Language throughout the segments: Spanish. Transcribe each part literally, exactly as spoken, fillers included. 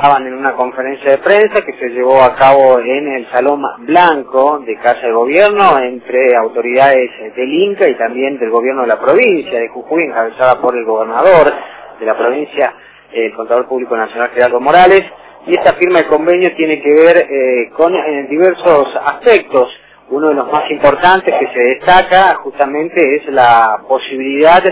estaban en una conferencia de prensa que se llevó a cabo en el Salón Blanco de Casa de Gobierno entre autoridades del Inca y también del gobierno de la provincia de Jujuy, encabezada por el gobernador de la provincia, el Contador Público Nacional Gerardo Morales. Y esta firma de convenio tiene que ver eh, con eh, diversos aspectos. Uno de los más importantes que se destaca justamente es la posibilidad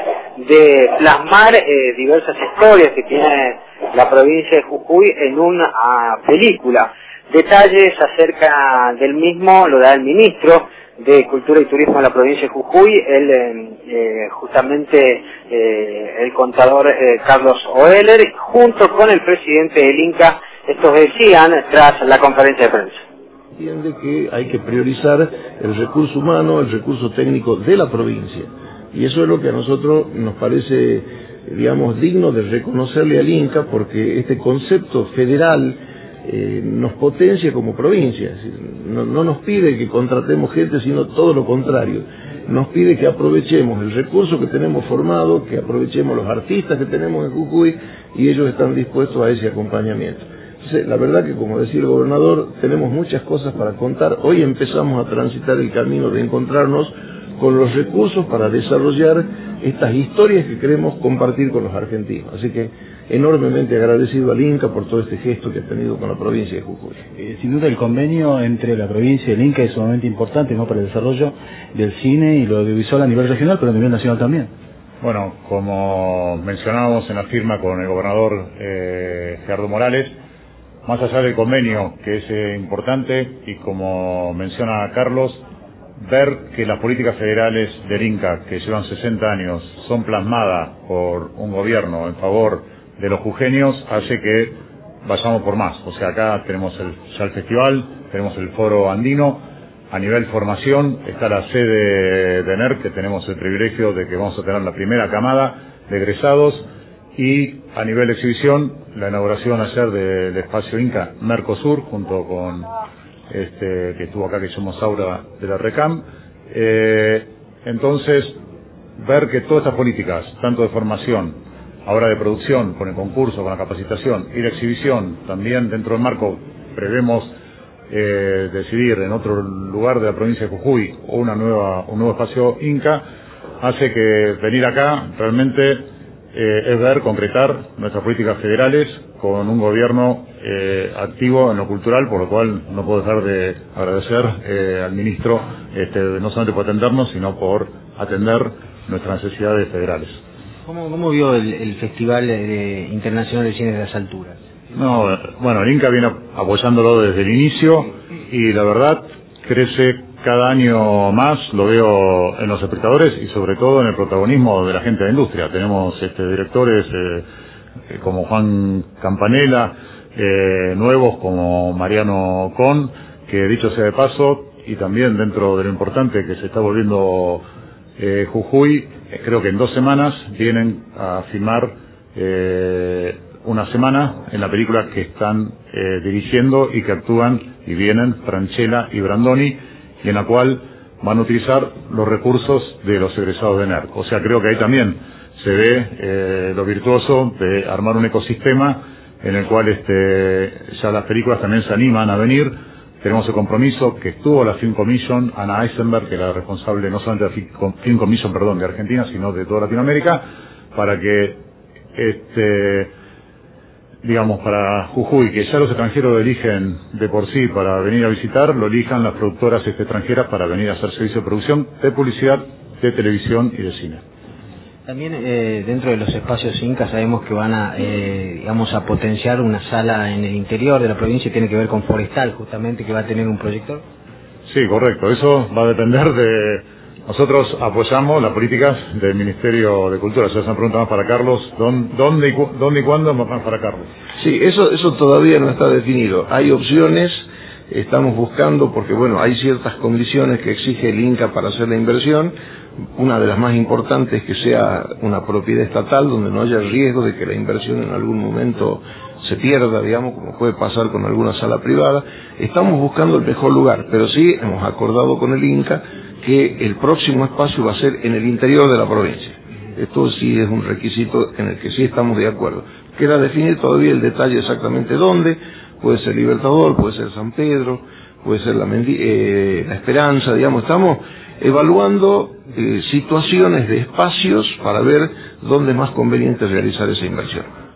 de plasmar eh, diversas historias que tiene la provincia de Jujuy en una uh, película. Detalles acerca del mismo lo da el ministro de Cultura y Turismo de la provincia de Jujuy, el, eh, justamente eh, el contador eh, Carlos Oeller, junto con el presidente del Inca. Estos decían tras la conferencia de prensa. Entiende que hay que priorizar el recurso humano, el recurso técnico de la provincia. Y eso es lo que a nosotros nos parece, digamos, digno de reconocerle al Inca, porque este concepto federal eh, nos potencia como provincia. No, no nos pide que contratemos gente, sino todo lo contrario. Nos pide que aprovechemos el recurso que tenemos formado, que aprovechemos los artistas que tenemos en Jujuy, y ellos están dispuestos a ese acompañamiento. Entonces, la verdad que, como decía el gobernador, tenemos muchas cosas para contar. Hoy empezamos a transitar el camino de encontrarnos con los recursos para desarrollar estas historias que queremos compartir con los argentinos. Así que enormemente agradecido al Inca por todo este gesto que ha tenido con la provincia de Jujuy. Eh, sin duda el convenio entre la provincia y el Inca es sumamente importante, ¿no?, para el desarrollo del cine y lo audiovisual a nivel regional, pero a nivel nacional también. Bueno, como mencionábamos en la firma con el gobernador eh, Gerardo Morales, más allá del convenio, que es eh, importante, y como menciona Carlos, ver que las políticas federales del Inca, que llevan sesenta años, son plasmadas por un gobierno en favor de los jujeños, hace que vayamos por más. O sea, acá tenemos el, ya el festival, tenemos el foro andino. A nivel formación está la sede de N E R, que tenemos el privilegio de que vamos a tener la primera camada de egresados. Y a nivel de exhibición, la inauguración ayer del espacio Inca Mercosur, junto con este que estuvo acá, que llamamos Aura de la RECAM. Eh, entonces, ver que todas estas políticas, tanto de formación, ahora de producción, con el concurso, con la capacitación y de exhibición, también dentro del marco prevemos eh, decidir en otro lugar de la provincia de Jujuy o una nueva, un nuevo espacio Inca, hace que venir acá realmente Eh, es ver, concretar nuestras políticas federales con un gobierno eh, activo en lo cultural, por lo cual no puedo dejar de agradecer eh, al ministro, este, no solamente por atendernos, sino por atender nuestras necesidades federales. ¿Cómo, cómo vio el, el Festival de, Internacional de Cine de las Alturas? No, bueno, el Inca viene apoyándolo desde el inicio y la verdad crece cada año más, lo veo en los espectadores y sobre todo en el protagonismo de la gente de la industria. Tenemos este, directores eh, como Juan Campanella, eh, nuevos como Mariano Con, que dicho sea de paso, y también dentro de lo importante que se está volviendo eh, Jujuy, eh, creo que en dos semanas vienen a filmar eh, una semana en la película que están eh, dirigiendo y que actúan y vienen Franchella y Brandoni, y en la cual van a utilizar los recursos de los egresados de N E R. O sea, creo que ahí también se ve eh, lo virtuoso de armar un ecosistema en el cual este, ya las películas también se animan a venir. Tenemos el compromiso que estuvo la Film Commission, Ana Eisenberg, que era la responsable no solamente de la Film Commission, perdón, de Argentina, sino de toda Latinoamérica, para que este digamos, para Jujuy, que ya los extranjeros lo eligen de por sí para venir a visitar, lo elijan las productoras extranjeras para venir a hacer servicio de producción de publicidad, de televisión y de cine. También eh, dentro de los espacios Inca sabemos que van a, eh, digamos, a potenciar una sala en el interior de la provincia y tiene que ver con Forestal, justamente, que va a tener un proyector. Sí, correcto. Eso va a depender de... Nosotros apoyamos las políticas del Ministerio de Cultura. Ya se han preguntado más para Carlos. ¿Dónde y, cu ¿Dónde y cuándo? Más para Carlos. Sí, eso, eso todavía no está definido. Hay opciones, estamos buscando, porque bueno, hay ciertas condiciones que exige el Inca para hacer la inversión. Una de las más importantes es que sea una propiedad estatal, donde no haya riesgo de que la inversión en algún momento se pierda, digamos, como puede pasar con alguna sala privada. Estamos buscando el mejor lugar, pero sí hemos acordado con el Inca que el próximo espacio va a ser en el interior de la provincia. Es Esto sí es un requisito en el que sí estamos de acuerdo. Queda definir todavía el detalle exactamente dónde, puede ser Libertador, puede ser San Pedro, puede ser la, Mendi eh, la Esperanza, digamos, estamos evaluando eh, situaciones de espacios para ver dónde es más conveniente realizar esa inversión.